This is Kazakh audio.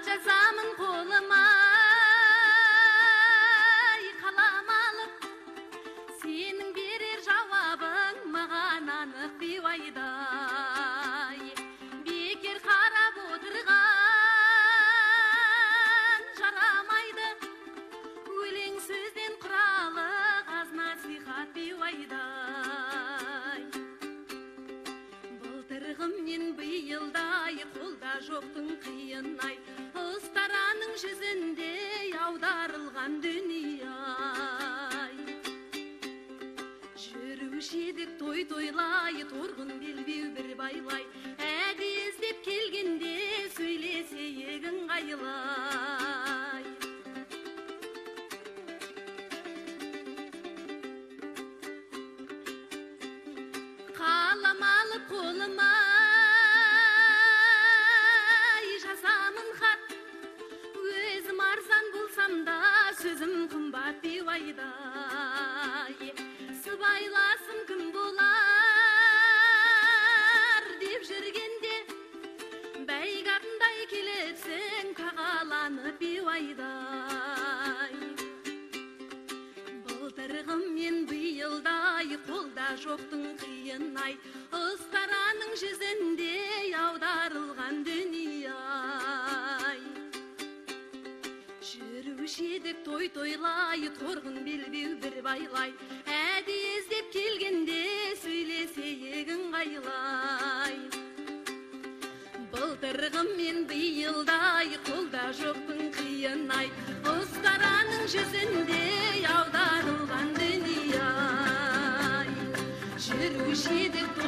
жазамын қолыма қалам алып, сенің берер жауабың маған анық бейуайдай. Бекер қарап отырған жарамайды, өлең сөзден құралы аз насихат бейуайдай. Былтырғым мен биылдай, қолда жоқтың қиын-ай, ұстараның жүзінде аударылған дүние-ай. Жүруші едік той-тойлай, торғын белбеу бір байлай, әді іздеп келгенде сөйлесе егін қайлай. Қалам алып қолыма жазамын хат, өзім арзан болсам да сөзім қымбат бейуайдай. Сыбайласым кім болар деп жүргенде, бәйгағындай келіпсің қағаланып бейуайдай. Былтырғым мен биылдай, қолда жоқтың қиын-ай, ұстараның жүзінде аударылған дүние-ай. Жүруші едік той-тойлай, торғын белбеу бір байлай, әді іздеп келгенде сөйлесе егін қайлай. Былтырғым мен биылдай, қолда жоқтың қиын-ай, ұстараның жүзінде аударылған дүние-ай. Жүруші едік